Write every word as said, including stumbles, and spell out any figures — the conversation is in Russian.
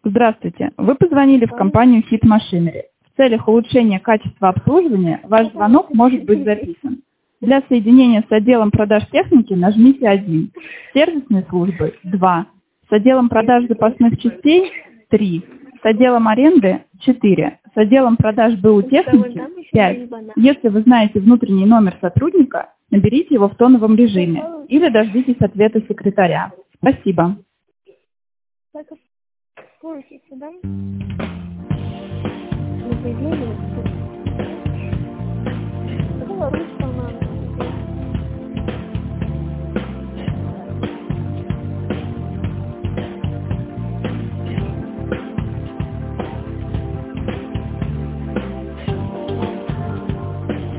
Здравствуйте. Вы позвонили в компанию Hit Machinery. В целях улучшения качества обслуживания ваш звонок может быть записан. Для соединения с отделом продаж техники нажмите один, сервисные службы два, с отделом продаж запасных частей три, с отделом аренды четыре, с отделом продаж БУ техники пять. Если вы знаете внутренний номер сотрудника, наберите его в тоновом режиме или дождитесь ответа секретаря. Спасибо. Слушайте, да? Не заявление.